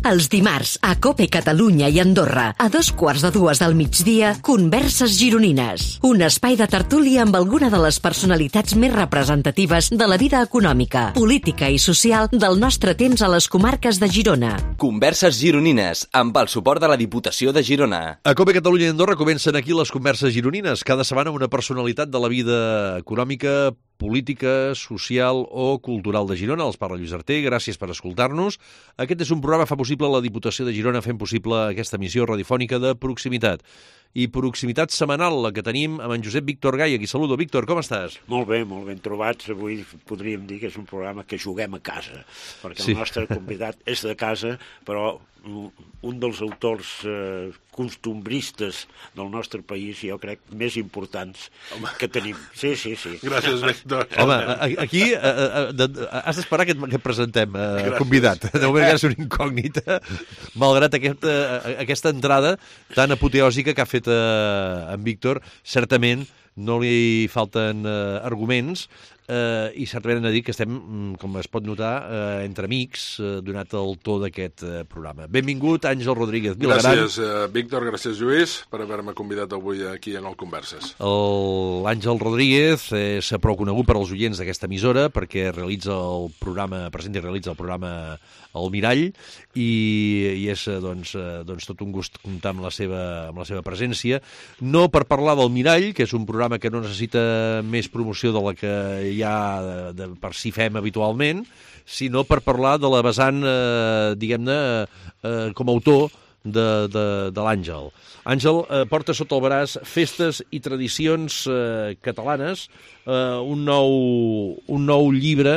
Els dimarts, a COPE Catalunya i Andorra, a 2:15 del migdia, Converses Gironines. Un espai de tertúlia amb alguna de les personalitats més representatives de la vida econòmica, política i social del nostre temps a les comarques de Girona. Converses Gironines, amb el suport de la Diputació de Girona. A COPE Catalunya i Andorra comencen aquí les Converses Gironines. Cada setmana una personalitat de la vida econòmica, política, social o cultural de Girona. Els parla Lluís Arter, gràcies per escoltar-nos. Aquest és un programa que fa possible la Diputació de Girona, fent possible aquesta emissió radiofònica de proximitat. I proximitat setmanal, la que tenim amb en Josep Víctor Gai. Aquí saludo. Víctor, com estàs? Molt ben trobats. Avui podríem dir que és un programa que juguem a casa, perquè el nostre convidat és de casa, però un dels autors costumbristes del nostre país, jo crec, més importants que tenim. Sí. Gràcies, Víctor. Home, aquí has d'esperar que et presentem, convidat. De moment és una incògnita, malgrat aquesta entrada tan apoteòsica que ha fet en Víctor. Certament no li falten arguments, i certament hem de dir que estem, com es pot notar, entre amics, donat el to d'aquest programa. Benvingut, Àngel Rodríguez Vilagran. Gràcies, Víctor, gràcies, Lluís, per haver-me convidat avui aquí en el Converses. L'Àngel Rodríguez és prou conegut per als oients d'aquesta emissora perquè presenta i realitza el programa El Mirall, i és doncs tot un gust comptar amb la seva presència. No per parlar del Mirall, que és un programa que no necessita més promoció de la que ja per si fem habitualment, sinó per parlar de la vessant, diguem-ne, com a autor de l'Àngel. Àngel porta sota el braç Festes i tradicions catalanes, un nou llibre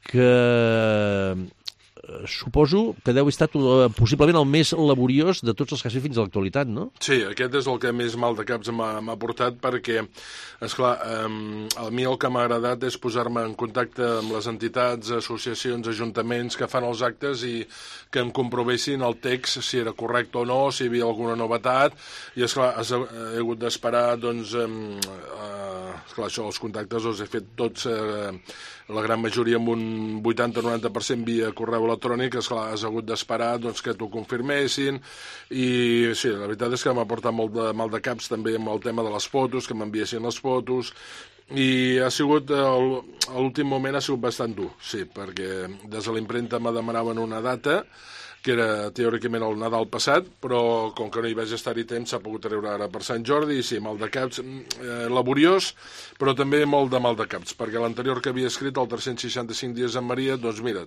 que suposo que deu estar possiblement el més laboriós de tots els que has fet fins a l'actualitat, no? Sí, aquest és el que més mal de caps m'ha portat perquè, esclar, a mi el que m'ha agradat és posar-me en contacte amb les entitats, associacions, ajuntaments que fan els actes i que em comprovessin el text, si era correcte o no, si hi havia alguna novetat, i esclar, he hagut d'esperar, doncs, esclar, això, els contactes els he fet tots, la gran majoria amb un 80-90% via correu electrònic. Esclar, has hagut d'esperar doncs, que t'ho confirmessin, i sí, la veritat és que m'ha portat molt de mal de caps també amb el tema de les fotos, que m'enviessin les fotos, i ha sigut, a l'últim moment ha sigut bastant dur, sí, perquè des de l'impremta me demanaven una data, que era teòricament el Nadal passat, però com que no hi vaig estar-hi temps s'ha pogut treure ara per Sant Jordi, i sí, mal de caps, laboriós, però també molt de mal de caps, perquè l'anterior que havia escrit, el 365 dies amb Maria, doncs mira,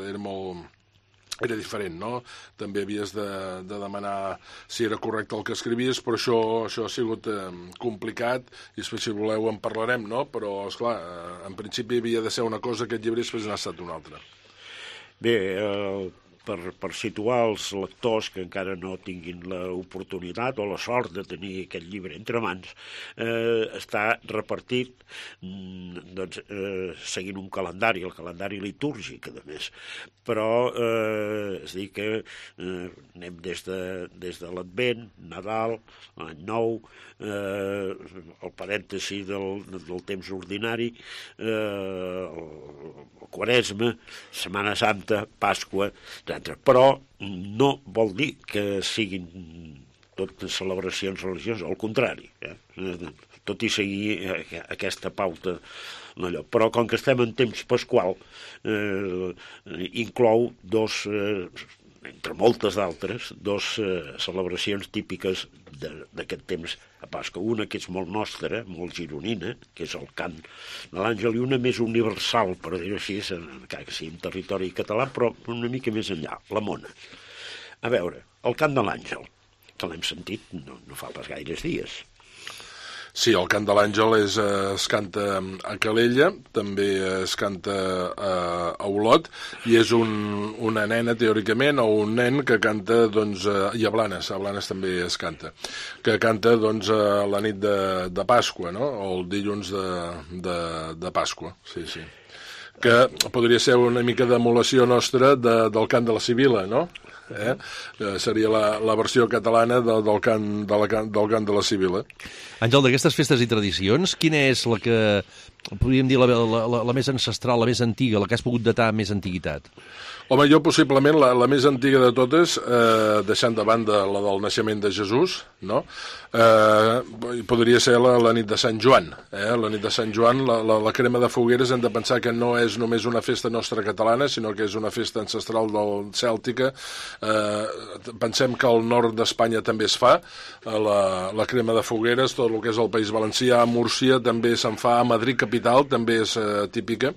era diferent, no? També havies de demanar si era correcte el que escrivies, però això ha sigut complicat, i després, si voleu, en parlarem, no? Però, esclar, en principi havia de ser una cosa, aquest llibre, i després n'ha estat una altra. Bé, per situar els lectors que encara no tinguin l'oportunitat o la sort de tenir aquest llibre entre mans, està repartit doncs, seguint un calendari, el calendari litúrgic, a més. Però és a dir que anem des de l'Advent, Nadal, l'any Nou, el parèntesi del temps ordinari, el Quaresma, Setmana Santa, Pasqua, etc. Però no vol dir que siguin totes celebracions religioses, al contrari, tot i seguir aquesta pauta. Però com que estem en temps pasqual, inclou entre moltes d'altres, dos celebracions típiques d'aquest temps a Pasqua. Una que és molt nostra, molt gironina, que és el cant de l'Àngel, i una més universal, per dir-ho així, encara que sigui en territori català, però una mica més enllà, la mona. A veure, el cant de l'Àngel, que l'hem sentit no fa pas gaires dies. Sí, el cant de l'Àngel es canta a Calella, també es canta a Olot, i és una nena, teòricament, o un nen que canta, doncs, i a Blanes també es canta, que canta, doncs, la nit de Pasqua, no?, o el dilluns de Pasqua, sí. Que podria ser una mica d'emulació nostra del cant de la Sibil·la, no?, seria la versió catalana del cant de la Sibil·la. Àngel, d'aquestes festes i tradicions, quina és la que podríem dir, la més ancestral, la més antiga, la que has pogut datar més antiguitat? Home, jo possiblement la més antiga de totes, deixant de banda la del naixement de Jesús, no? Podria ser la nit de Sant Joan. La nit de Sant Joan, la crema de fogueres, hem de pensar que no és només una festa nostra catalana, sinó que és una festa ancestral cèltica. Pensem que al nord d'Espanya també es fa, la crema de fogueres, tot el que és el País Valencià, Múrcia, també se'n fa, a Madrid capital, també és típica,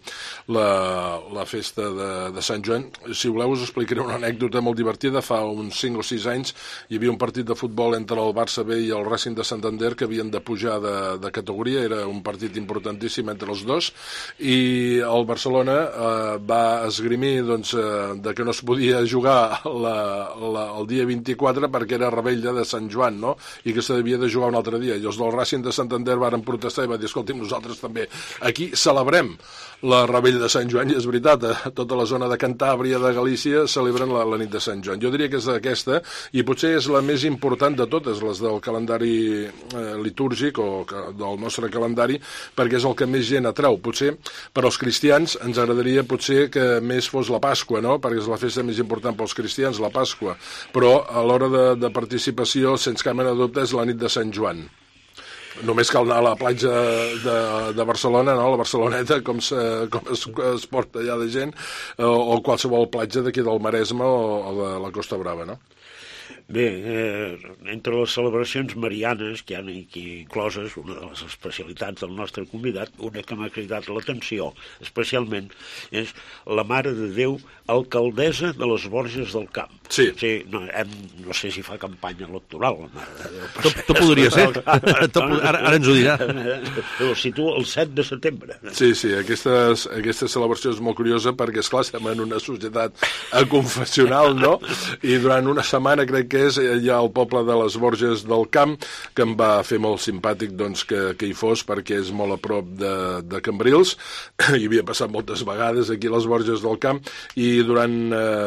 la festa de Sant Joan. Si voleu us explicaré una anècdota molt divertida. Fa uns 5 o 6 anys hi havia un partit de futbol entre el Barça B i el Racing de Santander que havien de pujar de categoria, era un partit importantíssim entre els dos, i el Barcelona va esgrimir doncs, de que no es podia jugar el dia 24 perquè era rebella de Sant Joan, no? I que s'havia de jugar un altre dia, i els del Racing de Santander varen protestar i va dir, escolti'm, nosaltres també aquí celebrem la rebella de Sant Joan, i és veritat, a tota la zona de Cantàbria, de Galícia, celebren la nit de Sant Joan. Jo diria que és aquesta, i potser és la més important de totes, les del calendari litúrgic o del nostre calendari, perquè és el que més gent atrau. Potser per als cristians ens agradaria potser que més fos la Pasqua, no? Perquè és la festa més important pels cristians, la Pasqua, però a l'hora de participació, sense cap mena de dubte, és la nit de Sant Joan. Només cal anar a la platja de Barcelona, no? La Barceloneta, com es porta allà de gent, o qualsevol platja d'aquí del Maresme o de la Costa Brava, no? Bé, entre les celebracions marianes que hi ha incloses, una de les especialitats del nostre convidat, una que m'ha cridat l'atenció especialment, és la Mare de Déu, alcaldessa de les Borges del Camp. Sí. No sé si fa campanya electoral, la Mare de Déu. Tot podria ser. Ara ens ho dirà. Ho situa el 7 de setembre. Sí, aquesta celebració és molt curiosa perquè, esclar, estem en una societat aconfessional, no? I durant una setmana, crec que és, hi ha el poble de les Borges del Camp, que em va fer molt simpàtic doncs, que hi fos, perquè és molt a prop de Cambrils. Hi havia passat moltes vegades aquí a les Borges del Camp, i durant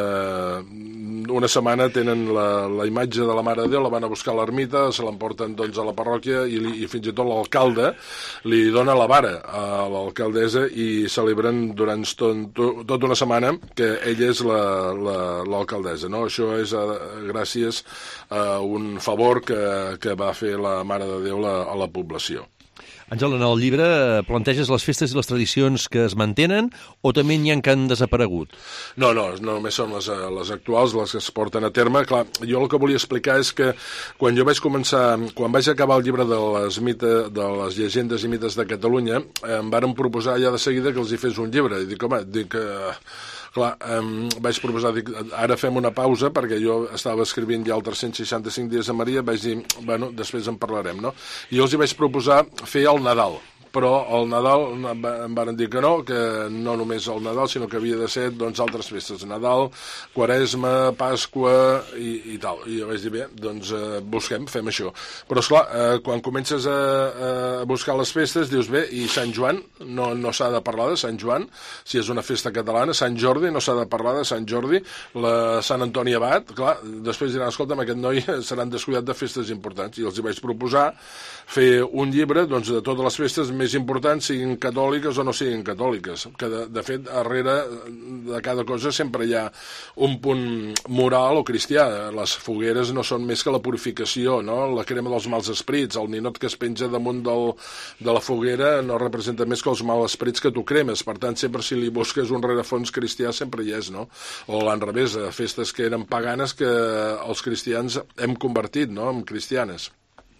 una setmana tenen la imatge de la Mare de Déu, la van a buscar a l'ermita, se l'emporten doncs, a la parròquia, i fins i tot l'alcalde li dona la vara a l'alcaldessa, i celebren durant tota una setmana que ella és l'alcaldessa, no? Això és gràcies a un favor que va fer la Mare de Déu a la població. Àngel, en el llibre planteges les festes i les tradicions que es mantenen o també n'hi ha que han desaparegut? No només són les actuals, les que es porten a terme. Clar, jo el que volia explicar és que quan vaig acabar el llibre de les llegendes i mites de Catalunya, em varen proposar ja de seguida que els hi fes un llibre. I dic, clar, vaig proposar, ara fem una pausa, perquè jo estava escrivint ja el 365 dies a Maria, vaig dir, bueno, després en parlarem, no? I jo els hi vaig proposar fer el Nadal, però al Nadal em van dir que no només el Nadal, sinó que havia de ser doncs, altres festes, Nadal, Quaresma, Pasqua i tal. I jo vaig dir, bé, doncs fem això. Però, esclar, quan comences a buscar les festes, dius, bé, i Sant Joan, no s'ha de parlar de Sant Joan, si és una festa catalana, Sant Jordi, no s'ha de parlar de Sant Jordi, la Sant Antoni Abat, clar, després diran, escolta'm, aquest noi seran descuidat de festes importants, i els hi vaig proposar fer un llibre doncs, de totes les festes més importants, siguin catòliques o no siguin catòliques, que de fet darrere de cada cosa sempre hi ha un punt moral o cristià. Les fogueres no són més que la purificació, no? La crema dels mals esprits, el ninot que es penja damunt de la foguera no representa més que els mals esprits que tu cremes, per tant sempre si li busques un rerefons cristià sempre hi és, no? O l'enrevés, festes que eren paganes que els cristians hem convertit, no?, en cristianes.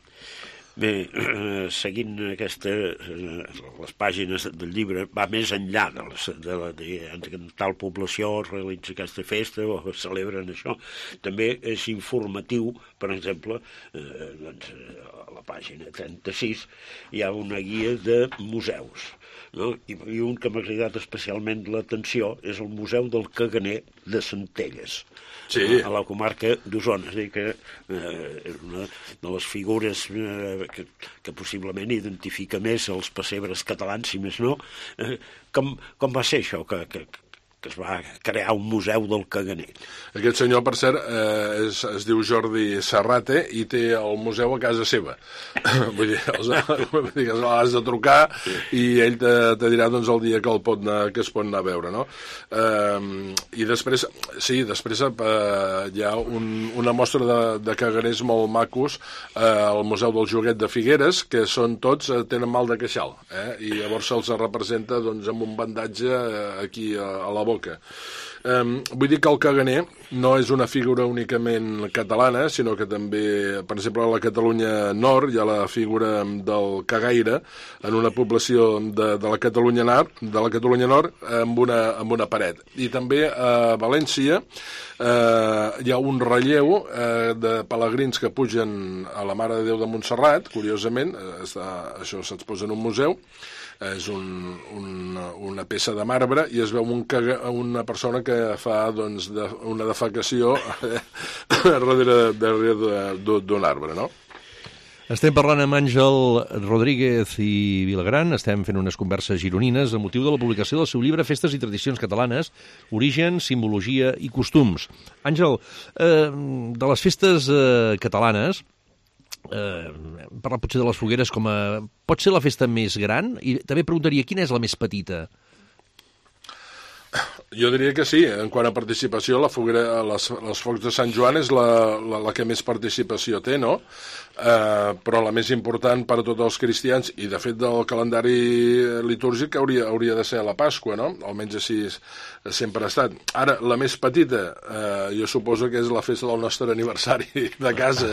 Bé, seguint les pàgines del llibre, va més enllà de tal població realitza aquesta festa o celebren això. També és informatiu, per exemple, a la pàgina 36 hi ha una guia de museus, no? I un que m'ha cridat especialment l'atenció és el Museu del Caganer de Centelles, sí, a la comarca d'Osona. És a dir, que és una de les figures que possiblement identifica més els pessebres catalans, si més no. Com va ser això, que que es va crear un museu del caganer. Aquest senyor, per cert, es diu Jordi Serrate i té el museu a casa seva. Vull dir, has de trucar i ell te dirà doncs, el dia que es pot anar a veure, no? I després, hi ha una mostra de caganers molt macos al Museu del Joguet de Figueres, que són tots, tenen mal de queixal, i llavors se'ls representa doncs, amb un bandatge aquí a la boca. Vull dir que el caganer no és una figura únicament catalana, sinó que també, per exemple, a la Catalunya Nord hi ha la figura del cagaire en una població de la Catalunya Nord amb una paret. I també a València hi ha un relleu de pelegrins que pugen a la Mare de Déu de Montserrat, curiosament, això s'exposa en un museu, és una peça de marbre i es veu una persona que fa doncs, una defecació darrere d'un arbre, no? Estem parlant amb Àngel Rodríguez i Vilagran, estem fent unes converses gironines amb motiu de la publicació del seu llibre Festes i tradicions catalanes, origen, simbologia i costums. Àngel, de les festes catalanes, parlar potser de les fogueres com a... Pot ser la festa més gran? I també preguntaria, quina és la més petita? Jo diria que sí, en quant a participació, la foguera, les focs de Sant Joan és la que més participació té, no? Però la més important per a tots els cristians, i de fet del calendari litúrgic hauria de ser la Pasqua, no? Almenys així sempre ha estat. Ara, la més petita, jo suposo que és la festa del nostre aniversari de casa.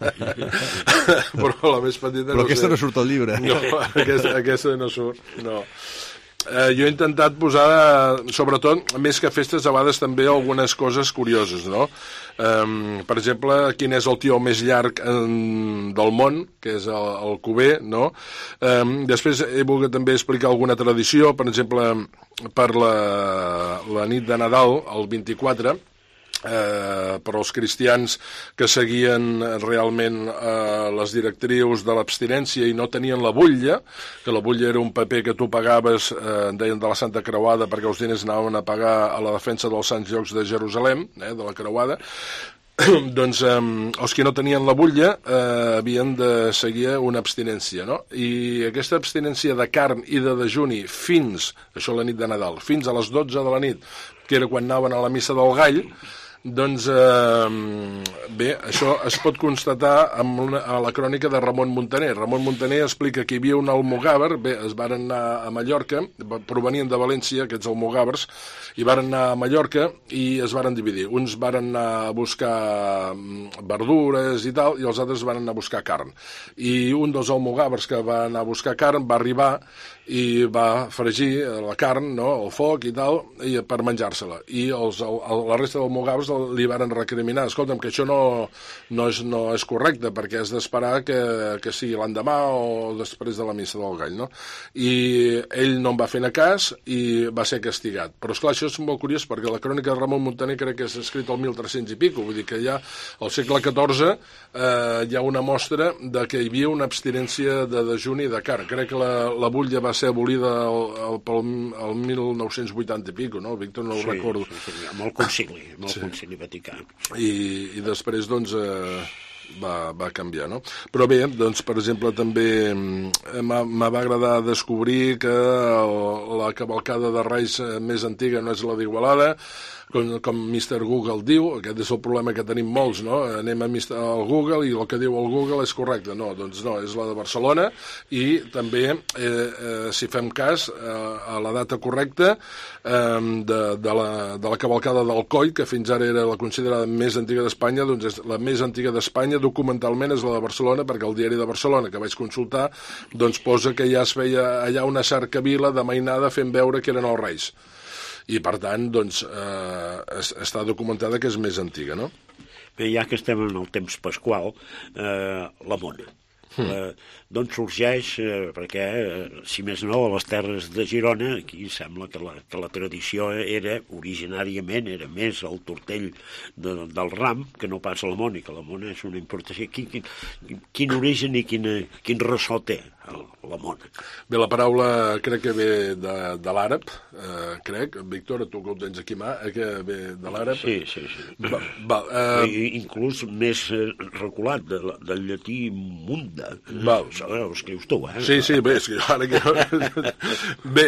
Però la més petita Però aquesta no surt al llibre. No, aquesta no surt, no. Jo he intentat posar, sobretot, més que festes, a vegades també algunes coses curioses, no? Per exemple, quin és el tió més llarg del món, que és el Cuber, no? Després he volgut també explicar alguna tradició, per exemple, per la nit de Nadal, el 24, per als cristians que seguien realment les directrius de l'abstinència i no tenien la butlla, que la butlla era un paper que tu pagaves, deien de la Santa Creuada, perquè els diners anaven a pagar a la defensa dels sants llocs de Jerusalem, de la Creuada. Doncs els que no tenien la butlla havien de seguir una abstinència, no? I aquesta abstinència de carn i de dejuni fins, això la nit de Nadal, fins a les 12 de la nit, que era quan anaven a la missa del gall, doncs, bé, això es pot constatar a la crònica de Ramon Muntaner. Ramon Muntaner explica que hi havia un almogàver, bé, es varen anar a Mallorca, provenien de València, aquests almogàvers, i varen anar a Mallorca i es varen dividir. Uns varen anar a buscar verdures i tal, i els altres van anar a buscar carn. I un dels almogàvers que va anar a buscar carn va arribar i va fregir la carn, no?, al foc i tal, per menjar-se-la. I la resta d'almogàvers li varen recriminar, escolta'm, que això no és correcte, perquè has d'esperar que sigui l'endemà o després de la missa del gall, no? I ell no en va fer cas i va ser castigat. Però, esclar, això és molt curiós, perquè la crònica de Ramon Muntaner crec que és escrita al 1300 i pico, vull dir que ja al segle XIV hi ha una mostra de que hi havia una abstinència de dejuni de carn. Crec que la butlla va ser abolida el 1980 i pico, no? El Víctor no ho recordo. Sí, molt concili vaticà. I després, doncs, va canviar, no? Però bé, doncs, per exemple, també m'ha agradar descobrir que la cavalcada de Reis més antiga no és la d'Igualada, com Mr. Google diu. Aquest és el problema que tenim molts, no? Anem al Google i el que diu el Google és correcte. No, doncs no, és la de Barcelona, i també, si fem cas, a la data correcta de la cavalcada d'Alcoi, que fins ara era la considerada més antiga d'Espanya, doncs és la més antiga d'Espanya, documentalment és la de Barcelona, perquè el diari de Barcelona, que vaig consultar, doncs posa que ja es feia allà una cercavila de mainada fent veure que eren els Reis. I, per tant, doncs, està documentada que és més antiga, no? Bé, ja que estem en el temps pasqual, la mona. D'on sorgeix, perquè, si més no, a les terres de Girona, aquí sembla que la tradició originàriament era més el tortell del ram que no pas la mona, i que la mona és una importació. Quin origen i quin ressò té la mona. Bé, la paraula crec que ve de l'àrab, crec. Víctor, tu que ho tens aquí a mà, que ve de l'àrab. Sí. Inclús més reculat, del llatí munda. Això ho escrius tu, Sí, bé, és que ara que... Bé,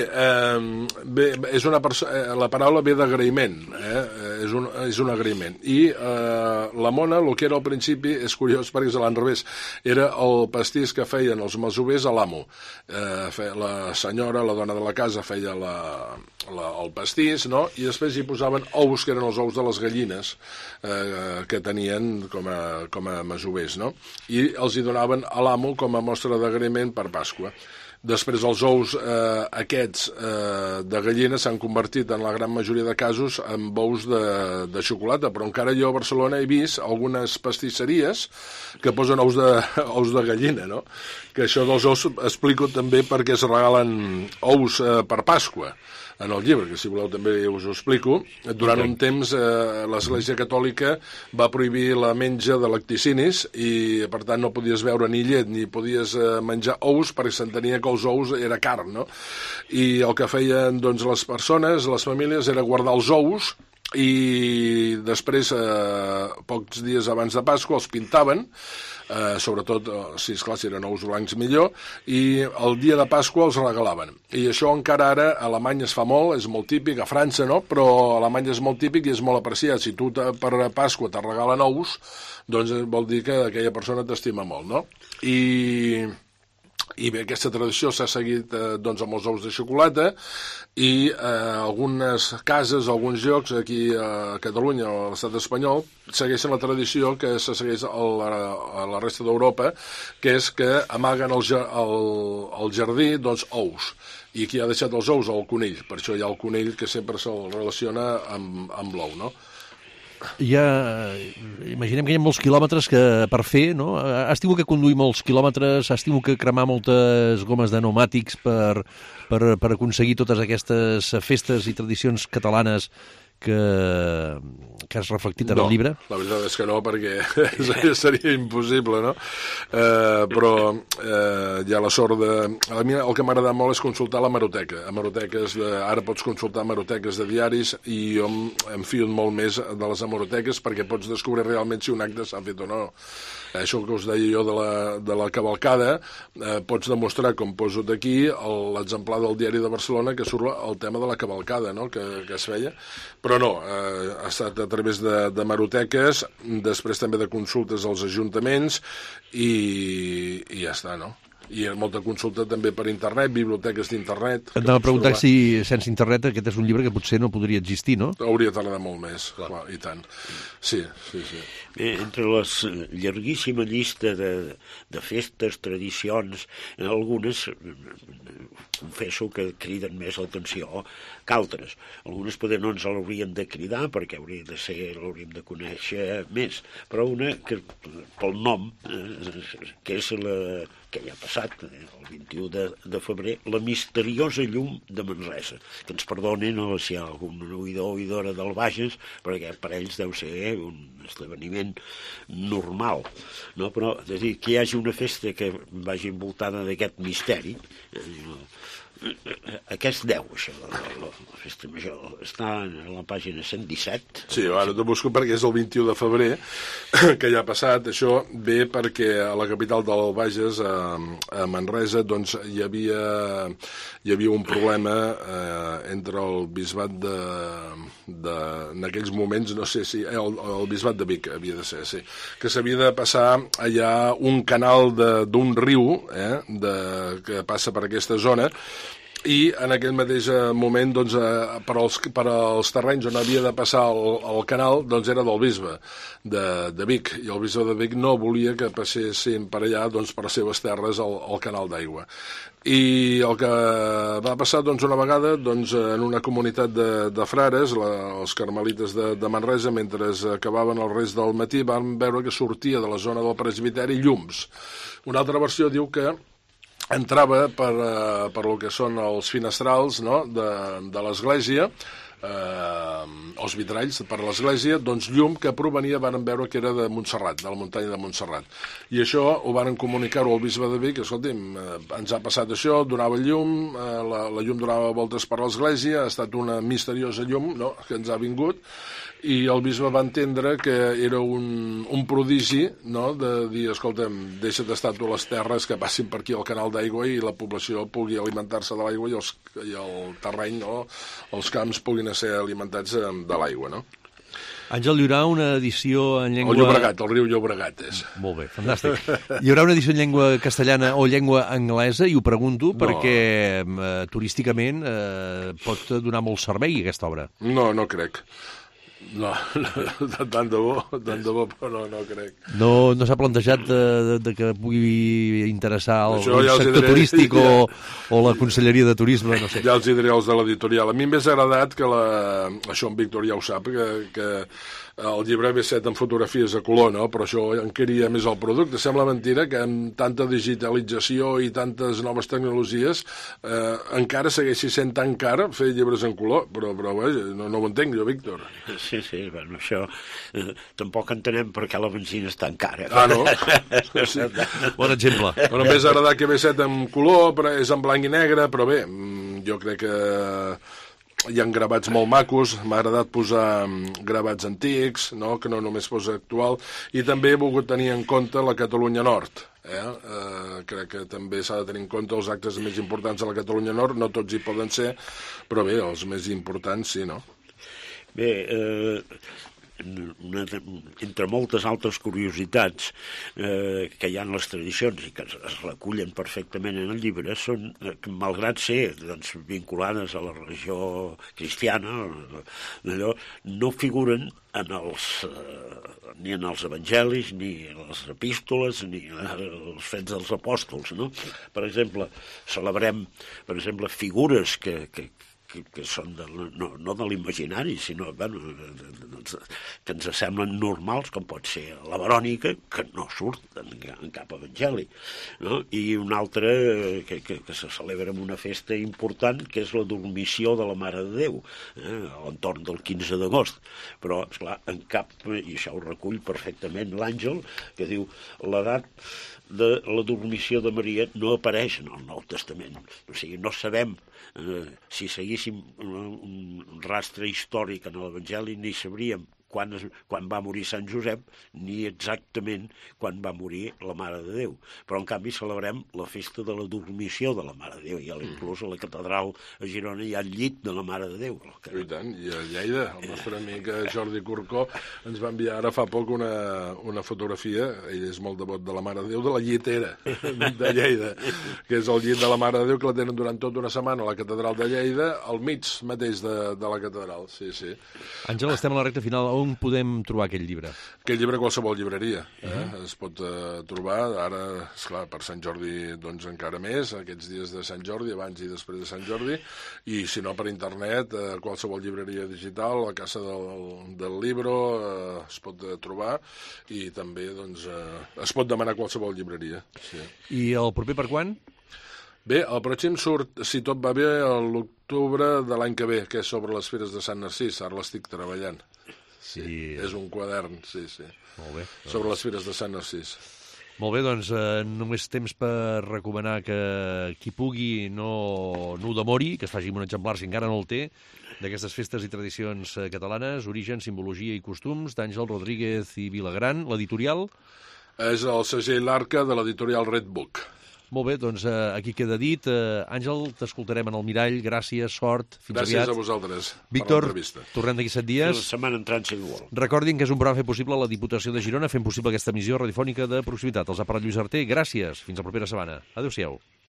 la paraula ve d'agraïment, és un agraïment. I la mona, el que era al principi, és curiós perquè és a l'enrevés, era el pastís que feien els masovers a l'amo. La senyora, la dona de la casa, feia el pastís, no? I després hi posaven ous, que eren els ous de les gallines que tenien com a masovers, no? I els hi donaven a l'amo com a mostra d'agraïment per Pasqua. Després els ous aquests de gallina s'han convertit en la gran majoria de casos en ous de xocolata, però encara jo a Barcelona he vist algunes pastisseries que posen ous de gallina, no? Que això dels ous explico també perquè es regalen ous per Pasqua en el llibre, que si voleu també us ho explico. Durant un temps l'Església Catòlica va prohibir la menja de lacticinis i per tant no podies beure ni llet ni podies menjar ous perquè s'entenia que els ous era carn, no? I el que feien doncs les persones, les famílies, era guardar els ous i després, pocs dies abans de Pasqua, els pintaven, sobretot, si eren ous blancs millor, i el dia de Pasqua els regalaven. I això encara ara a Alemanya es fa molt, és molt típic, a França no, però a Alemanya és molt típic i és molt apreciat. Si tu per Pasqua te regalen ous, doncs vol dir que aquella persona t'estima molt, no? I bé, aquesta tradició s'ha seguit doncs, amb els ous de xocolata i algunes cases, alguns llocs aquí a Catalunya o a l'estat espanyol segueixen la tradició que se segueix a la resta d'Europa, que és que amaguen al jardí doncs, ous. I qui ha deixat els ous? El conill. Per això hi ha el conill que sempre se'l relaciona amb l'ou, no? Imaginem que hi ha molts quilòmetres per fer, no? Has tingut que conduir molts quilòmetres, has tingut que cremar moltes gomes de pneumàtics per aconseguir totes aquestes festes i tradicions catalanes que has reflectit en el llibre? No, la veritat és que no, perquè seria impossible, no? Però hi ha la sort de... A mi el que m'agrada molt és consultar la hemeroteca. Ara pots consultar hemeroteques de diaris i jo em fio molt més de les hemeroteques perquè pots descobrir realment si un acte s'ha fet o no. Això que us deia jo de la cavalcada, pots demostrar, com poso d'aquí, l'exemplar del Diari de Barcelona que surt el tema de la cavalcada, no? que es feia, però no, ha estat a través d'hemeroteques, després també de consultes als ajuntaments i ja està, no? I molta consulta també per internet, biblioteques d'internet. Et anava a preguntar si sense internet aquest és un llibre que potser no podria existir, no? Hauria tardat molt més, clar, i tant. Sí. Bé, entre la llarguíssima llista de festes, tradicions, algunes, confesso que criden més l'atenció que altres. Algunes poder no ens l'haurien de cridar perquè l'hauríem de conèixer més, però una que pel nom, que és que ja ha passat, el 21 de febrer, la misteriosa llum de Manresa. Que ens perdonen si hi ha algun oïdor o oïdora del Bages, perquè per ells deu ser un esdeveniment normal, no? Però és a dir, que hi hagi una festa que vagi envoltada d'aquest misteri, a què es deu això de la festa major? Està a la pàgina 117. Sí, ara t'ho busco perquè és el 21 de febrer que ja ha passat. Això ve perquè a la capital del Bages, a Manresa, doncs hi havia un problema entre el bisbat en aquells moments, no sé si el bisbat de Vic havia de ser, sí, que s'havia de passar allà un canal d'un riu que passa per aquesta zona, i en aquell mateix moment doncs, per als terrenys on havia de passar el canal doncs, era del bisbe de Vic, i el bisbe de Vic no volia que passessin per allà doncs, per les seves terres el canal d'aigua. I el que va passar doncs, una vegada doncs, en una comunitat de frares, els carmelites de Manresa, mentre acabaven el res del matí, van veure que sortia de la zona del presbiteri llums. Una altra versió diu que entrava per lo que són els finestrals, no?, de l'església, els vitralls per l'església, doncs llum que provenia, varen veure que era de Montserrat, de la muntanya de Montserrat. I això ho varen comunicar-ho al bisbe de Vic, escolti'm, ens ha passat això, donava llum, la llum donava voltes per l'església, ha estat una misteriosa llum, no?, que ens ha vingut, i el bisbe va entendre que era un prodigi, no?, de dir, escolta'm, deixa't estar tu a les terres que passin per aquí al canal d'aigua i la població pugui alimentar-se de l'aigua i el terreny, no?, els camps puguin ser alimentats de l'aigua, no? Àngel, hi haurà una edició en llengua... El Llobregat, el riu Llobregat és. Molt bé, fantàstic. Hi haurà una edició en llengua castellana o llengua anglesa, i ho pregunto perquè turísticament pot donar molt servei aquesta obra. No, no crec. No, tant de bo, però no crec. No s'ha plantejat de que pugui interessar el sector diré, turístic o la Conselleria de Turisme, no sé. Ja els hi diré els de l'editorial. A mi m'hagués agradat que això en Víctor ja ho sap, que el llibre ve set en fotografies a color, no? Però això encaria més el producte. Sembla mentira que amb tanta digitalització i tantes noves tecnologies encara segueixi sent tan car fer llibres en color, però vaja, no ho entenc jo, Víctor. Sí, bueno, això tampoc entenem per què la benzina és tan cara. Ah, no? Sí. Bon exemple. Però m'hagués agradat que ve set en color, però és en blanc i negre, però bé, jo crec que hi ha gravats molt macos, m'ha agradat posar gravats antics, no? Que no només posa actual, i també he volgut tenir en compte la Catalunya Nord. Crec que també s'ha de tenir en compte els actes més importants de la Catalunya Nord, no tots hi poden ser, però bé, els més importants sí, no? Bé, entre moltes altres curiositats que hi ha en les tradicions i que es recullen perfectament en el llibre són, malgrat ser doncs, vinculades a la religió cristiana, no figuren ni en els evangelis, ni en les epístoles, ni els fets dels apòstols, no? Per exemple, celebrem figures que són no de l'imaginari, sinó que ens semblen normals, com pot ser la Verònica, que no surt en cap evangeli, no? I una altra que se celebra en una festa important, que és la dormició de la Mare de Déu, a l'entorn del 15 d'agost. Però, esclar, en cap, i això ho recull perfectament l'Àngel, que diu l'edat de la dormició de Maria no apareix en el Nou Testament. O sigui, no sabem si seguíssim un rastre històric en l'Evangeli, ni sabríem quan va morir Sant Josep, ni exactament quan va morir la Mare de Déu. Però, en canvi, celebrem la festa de la dormició de la Mare de Déu. I inclús a la catedral a Girona hi ha el llit de la Mare de Déu. I tant, i a Lleida, el nostre amic Jordi Corcó ens va enviar ara fa poc una fotografia, ell és molt devot de la Mare de Déu, de la llitera de Lleida, que és el llit de la Mare de Déu, que la tenen durant tota una setmana a la catedral de Lleida, al mig mateix de la catedral, sí. Àngel, estem a la recta final. On podem trobar aquell llibre? Aquell llibre a qualsevol llibreria. Es pot trobar, ara, esclar, per Sant Jordi, doncs encara més, aquests dies de Sant Jordi, abans i després de Sant Jordi, i si no per internet, a qualsevol llibreria digital, a Casa del Libro, es pot trobar, i també, doncs, es pot demanar a qualsevol llibreria. Sí. I el proper per quan? Bé, el pròxim surt, si tot va bé, a l'octubre de l'any que ve, que és sobre les Fires de Sant Narcís. Ara l'estic treballant. Sí, és un quadern, sí. Molt bé. Sobre les Fires de Sant Narcís. Molt bé, doncs només temps per recomanar que qui pugui no ho demori, que es faci un exemplar si encara no el té, d'aquestes festes i tradicions catalanes, origen, simbologia i costums, d'Àngel Rodríguez i Vilagran. L'editorial? És el segell L'Arca de l'editorial Red Book. Molt bé, doncs aquí queda dit. Àngel, t'escoltarem en el mirall. Gràcies, sort, fins aviat. Gràcies a vosaltres. Víctor, tornem d'aquí 7 dies. La setmana entrant, si vol. Recordin que és un programa fet possible a la Diputació de Girona, fent possible aquesta emissió radiofònica de proximitat. Els ha parlat Lluís Arter. Gràcies. Fins la propera setmana. Adéu-siau.